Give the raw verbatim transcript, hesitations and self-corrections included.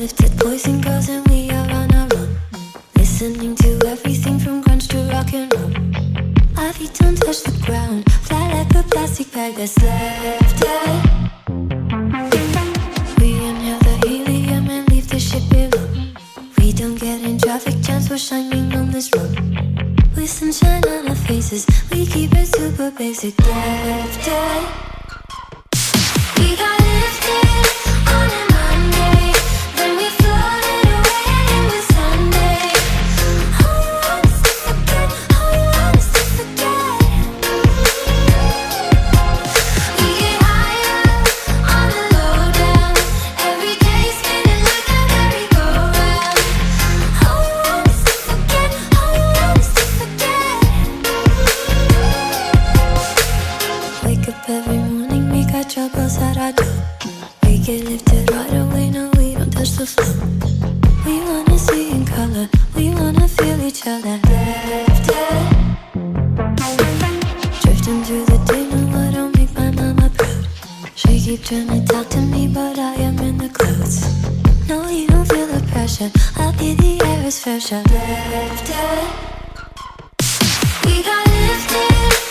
lifted, boys and girls, and we are on our own. Listening to everything from grunge to rock and roll. Our feet don't touch the ground, fly like a plastic bag that's lifted. We inhale the helium and leave the ship below. We don't get in traffic jams, we're shining on this road. With sunshine on our faces, we keep it super basic. Lifted. We got lifted on a Monday, then we floated away and it was Sunday. All you want is to forget, all you want is to forget. We get higher on the lowdown, every day spinning like a merry-go-round. All you want is to forget, all you want is to forget. Wake up every morning, we got troubles that I do. We get lifted right away, no we don't touch the floor. We wanna see in color, we wanna feel each other. Lifted. Drifting through the day, no I don't make my mama proud. She keep trying to talk to me, but I am in the clouds. No, you don't feel the pressure, I'll be the air is fresher. Lifted. We got lifted